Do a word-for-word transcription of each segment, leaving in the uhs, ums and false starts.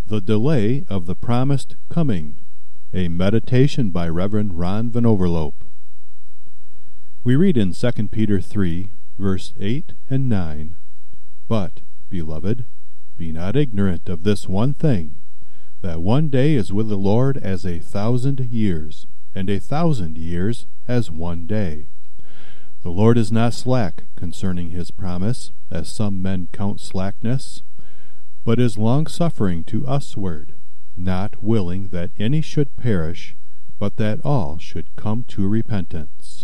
The Delay of the Promised Coming, a meditation by Reverend Ron Van Overlope. We read in Second Peter three, verse eight and nine, But, beloved, be not ignorant of this one thing, that one day is with the Lord as a thousand years, and a thousand years as one day. The Lord is not slack concerning his promise, as some men count slackness, but is longsuffering to usward, not willing that any should perish, but that all should come to repentance.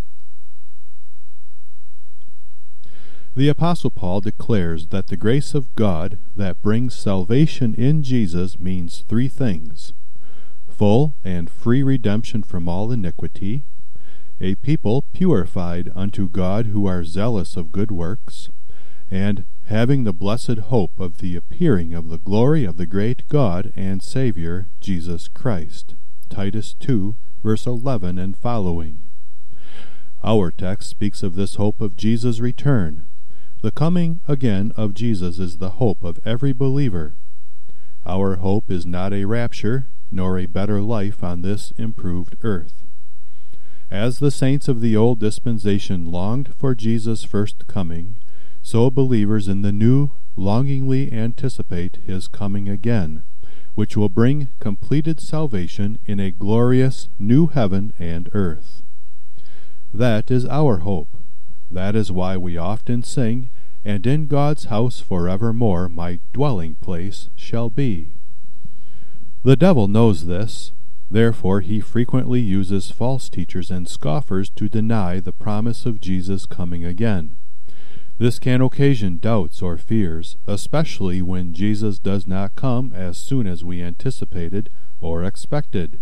The Apostle Paul declares that the grace of God that brings salvation in Jesus means three things: full and free redemption from all iniquity, a people purified unto God who are zealous of good works, and having the blessed hope of the appearing of the glory of the great God and Savior, Jesus Christ. Titus two, verse eleven and following. Our text speaks of this hope of Jesus' return. The coming again of Jesus is the hope of every believer. Our hope is not a rapture, nor a better life on this improved earth. As the saints of the old dispensation longed for Jesus' first coming, so believers in the new longingly anticipate his coming again, which will bring completed salvation in a glorious new heaven and earth. That is our hope. That is why we often sing, "And in God's house forevermore my dwelling place shall be." The devil knows this. Therefore he frequently uses false teachers and scoffers to deny the promise of Jesus coming again. This can occasion doubts or fears, especially when Jesus does not come as soon as we anticipated or expected.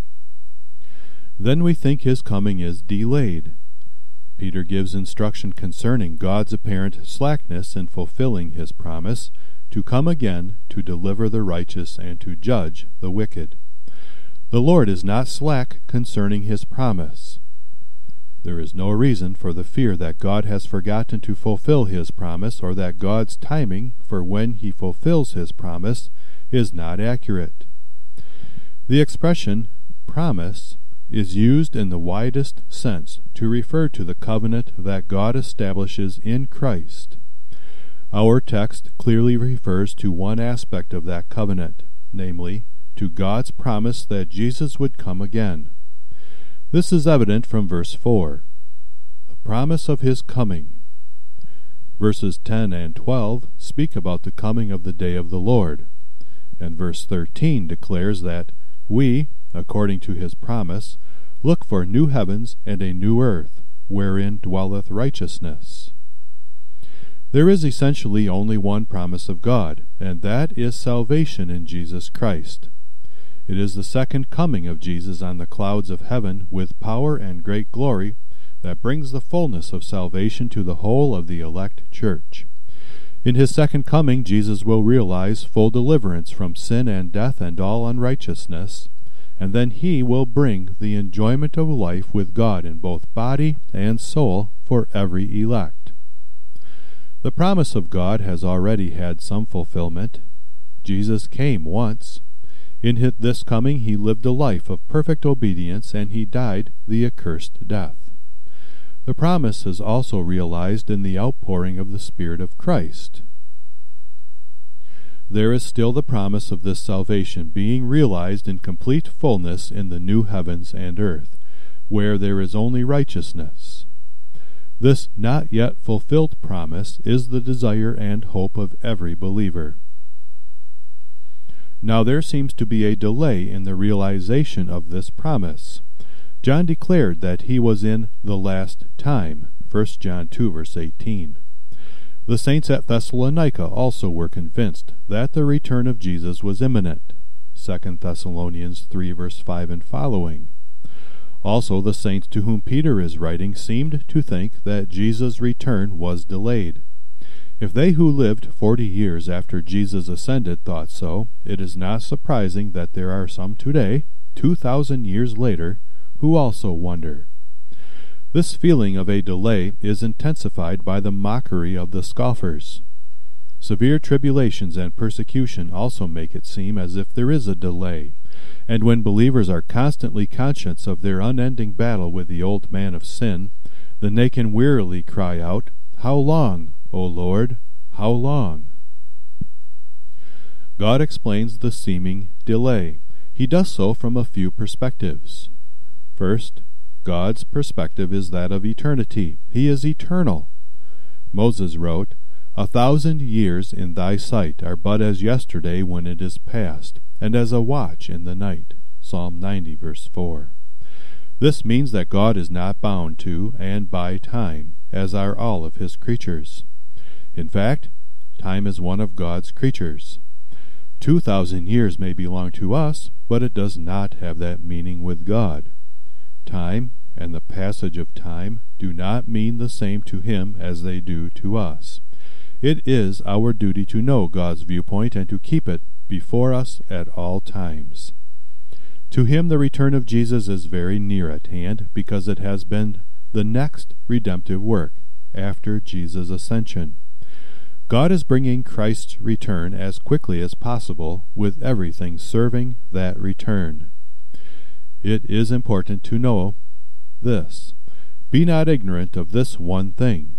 Then we think his coming is delayed. Peter gives instruction concerning God's apparent slackness in fulfilling his promise to come again to deliver the righteous and to judge the wicked. The Lord is not slack concerning his promise. There is no reason for the fear that God has forgotten to fulfill his promise, or that God's timing for when he fulfills his promise is not accurate. The expression promise is used in the widest sense to refer to the covenant that God establishes in Christ. Our text clearly refers to one aspect of that covenant, namely, to God's promise that Jesus would come again. This is evident from verse four, the promise of his coming. Verses ten and twelve speak about the coming of the day of the Lord, and verse thirteen declares that we, according to his promise, look for new heavens and a new earth, wherein dwelleth righteousness. There is essentially only one promise of God, and that is salvation in Jesus Christ. It is the second coming of Jesus on the clouds of heaven with power and great glory that brings the fullness of salvation to the whole of the elect church. In his second coming, Jesus will realize full deliverance from sin and death and all unrighteousness, and then he will bring the enjoyment of life with God in both body and soul for every elect. The promise of God has already had some fulfillment. Jesus came once. In this coming he lived a life of perfect obedience, and he died the accursed death. The promise is also realized in the outpouring of the Spirit of Christ. There is still the promise of this salvation being realized in complete fullness in the new heavens and earth, where there is only righteousness. This not yet fulfilled promise is the desire and hope of every believer. Now there seems to be a delay in the realization of this promise. John declared that he was in the last time, First John two, verse eighteen. The saints at Thessalonica also were convinced that the return of Jesus was imminent, Second Thessalonians three, verse five and following. Also the saints to whom Peter is writing seemed to think that Jesus' return was delayed. If they who lived forty years after Jesus ascended thought so, it is not surprising that there are some today, two thousand years later, who also wonder. This feeling of a delay is intensified by the mockery of the scoffers. Severe tribulations and persecution also make it seem as if there is a delay, and when believers are constantly conscious of their unending battle with the old man of sin, then they can wearily cry out, "How long, O Lord, how long?" God explains the seeming delay. He does so from a few perspectives. First, God's perspective is that of eternity. He is eternal. Moses wrote, "A thousand years in thy sight are but as yesterday when it is past, and as a watch in the night." Psalm ninety, verse four. This means that God is not bound to and by time, as are all of his creatures. In fact, time is one of God's creatures. Two thousand years may belong to us, but it does not have that meaning with God. Time and the passage of time do not mean the same to him as they do to us. It is our duty to know God's viewpoint and to keep it before us at all times. To him the return of Jesus is very near at hand, because it has been the next redemptive work after Jesus' ascension. God is bringing Christ's return as quickly as possible, with everything serving that return. It is important to know this. Be not ignorant of this one thing.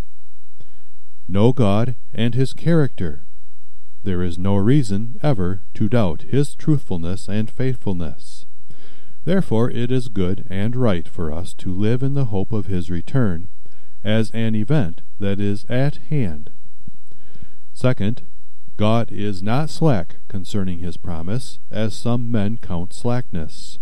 Know God and his character. There is no reason ever to doubt his truthfulness and faithfulness. Therefore it is good and right for us to live in the hope of his return as an event that is at hand. Second, God is not slack concerning his promise, as some men count slackness.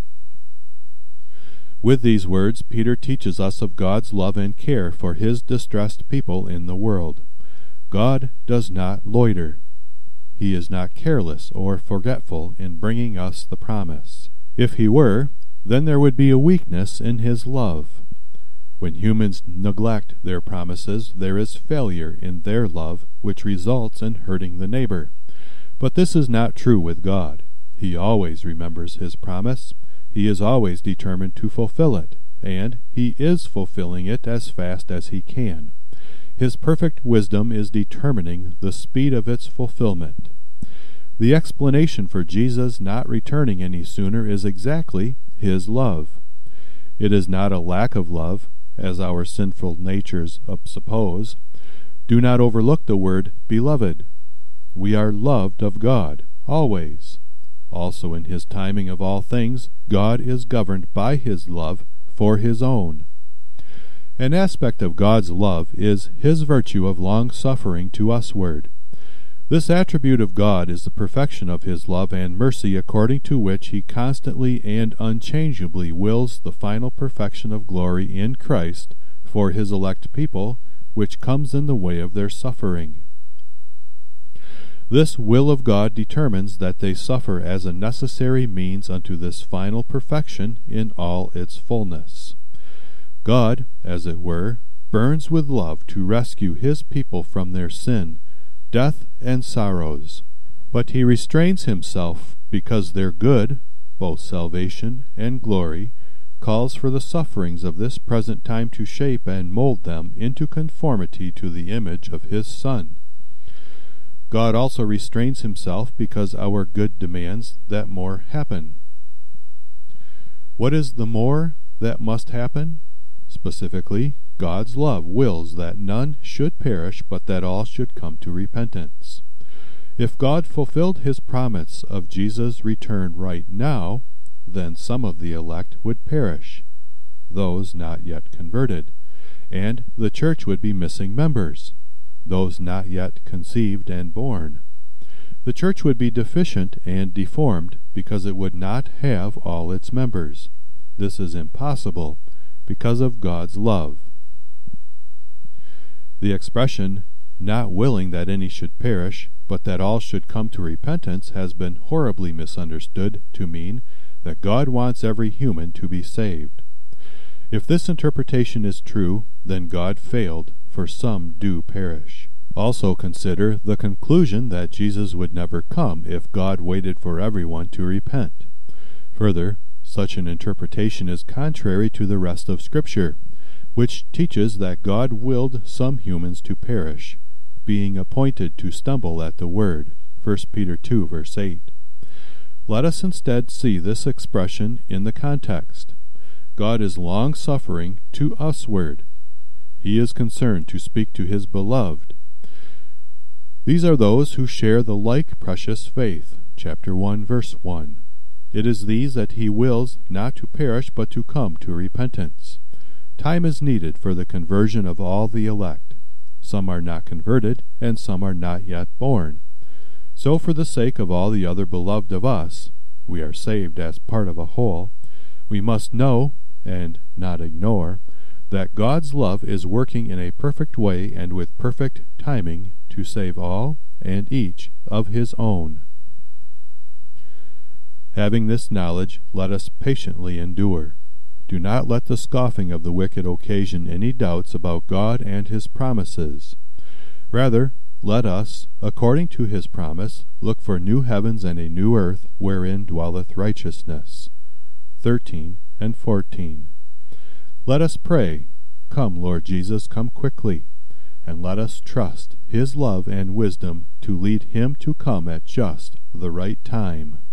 With these words, Peter teaches us of God's love and care for his distressed people in the world. God does not loiter. He is not careless or forgetful in bringing us the promise. If he were, then there would be a weakness in his love. When humans neglect their promises, there is failure in their love, which results in hurting the neighbor. But this is not true with God. He always remembers his promise. He is always determined to fulfill it, and he is fulfilling it as fast as he can. His perfect wisdom is determining the speed of its fulfillment. The explanation for Jesus not returning any sooner is exactly his love. It is not a lack of love, as our sinful natures suppose. Do not overlook the word beloved. We are loved of God, always. Also in his timing of all things, God is governed by his love for his own. An aspect of God's love is his virtue of long-suffering to usward. This attribute of God is the perfection of his love and mercy, according to which he constantly and unchangeably wills the final perfection of glory in Christ for his elect people, which comes in the way of their suffering. This will of God determines that they suffer as a necessary means unto this final perfection in all its fullness. God, as it were, burns with love to rescue his people from their sin, death, and sorrows. But he restrains himself, because their good, both salvation and glory, calls for the sufferings of this present time to shape and mold them into conformity to the image of his Son. God also restrains himself because our good demands that more happen. What is the more that must happen? Specifically, God's love wills that none should perish, but that all should come to repentance. If God fulfilled his promise of Jesus' return right now, then some of the elect would perish, those not yet converted, and the church would be missing members, those not yet conceived and born. The church would be deficient and deformed because it would not have all its members. This is impossible because of God's love. The expression, "not willing that any should perish, but that all should come to repentance," has been horribly misunderstood to mean that God wants every human to be saved. If this interpretation is true, then God failed, for some do perish. Also consider the conclusion that Jesus would never come if God waited for everyone to repent. Further, such an interpretation is contrary to the rest of Scripture, which teaches that God willed some humans to perish, being appointed to stumble at the word. First Peter two, verse eight. Let us instead see this expression in the context. God is long-suffering to usward. He is concerned to speak to his beloved. These are those who share the like precious faith. Chapter one, verse one. It is these that he wills not to perish but to come to repentance. Time is needed for the conversion of all the elect. Some are not converted, and some are not yet born. So for the sake of all the other beloved of us, we are saved as part of a whole, we must know, and not ignore, that God's love is working in a perfect way and with perfect timing to save all and each of his own. Having this knowledge, let us patiently endure. Do not let the scoffing of the wicked occasion any doubts about God and his promises. Rather, let us, according to his promise, look for new heavens and a new earth wherein dwelleth righteousness. thirteen and fourteen. Let us pray, Come, Lord Jesus, come quickly, and let us trust his love and wisdom to lead him to come at just the right time.